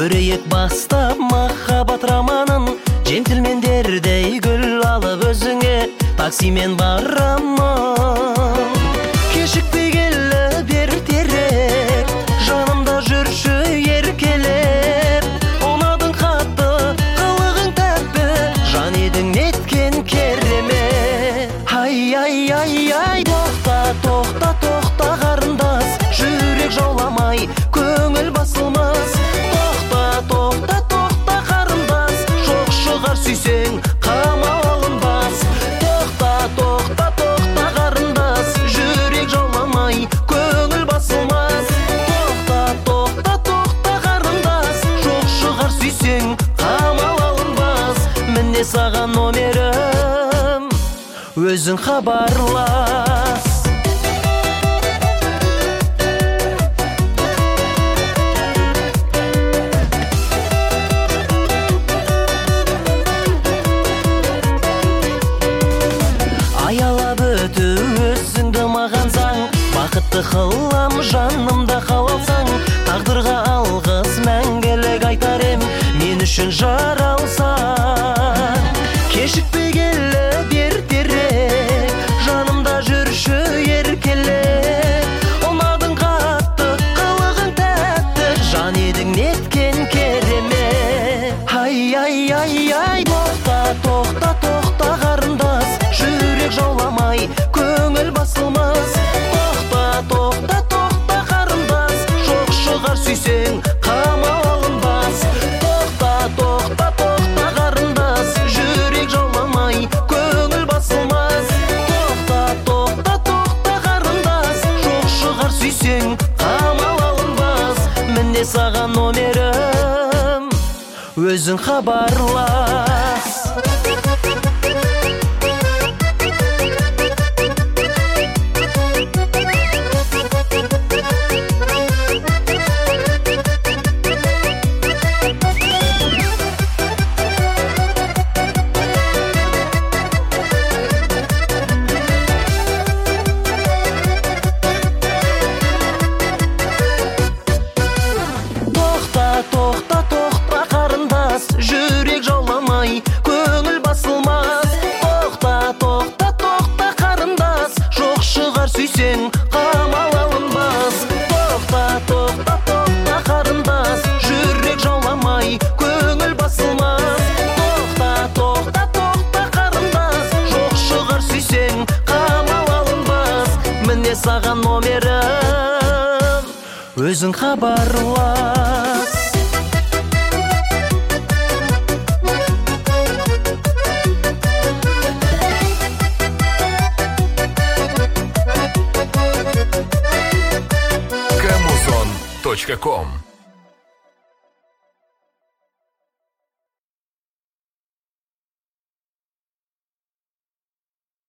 көрейік бастап махаббат романын. Джентльмендердей гүл алып өзіңе таксимен барамын. Кешікпей келіп ертерек, жанымда жүрші еркелеп. Ұнадың қатты, қылығың тәтті, жан едің неткен керемет. Ай, тоқта, тоқта, тоқта қарындас, жүрек жауламай, көңіл басылмас. Тоқта, тоқта, тоқта қарындас, жоқ шығар сүйсең, қамал алынбас. Тоқта, тоқта, тоқта қарындас, жүрек жауламай, көңіл басылмас. Тоқта, тоқта, тоқта қарындас, жоқ шығар сүйсең, қамал алынбас. Міне саған номерім, өзің хабарлас. Аялап өту өзіңді маған заң, бақытты қылам жанымда қалалсаң. Тағдырға алғыс мәңгілік айтар ем, мен үшін жаралсаң. Кешікпей келіп ертерек, жанымда жүрші еркелеп. Ұнадың қатты, қылығың тәтті, жан едің неткен керемет. Ай, тоқта, тоқта, тоқта қарындас, жүрек жауламай, көңіл басылмас. Тоқта, тоқта, тоқта қарындас, жоқ шығар сүйсең, қамал алынбас. Тоқта, тоқта, тоқта қарындас, жүрек жауламай, көңіл басылмас. Тоқта, тоқта, тоқта қарындас, жоқ шығар сүйсең, қамал алынбас. Міне саған номерім, өзің хабарлас. Тоқта, тоқта қарындас, жүрек жауламай, көңіл басылмас. Тоқта, тоқта, тоқта қарындас, жоқ шығар сүйсең, қамал алынбас. Тоқта, тоқта, тоқта қарындас, жүрек жауламай, көңіл басылмас. Тоқта, тоқта, тоқта қарындас, жоқ шығар сүйсең, қамал алынбас. Міне саған номерім, өзің хабарлас. Камузон.ком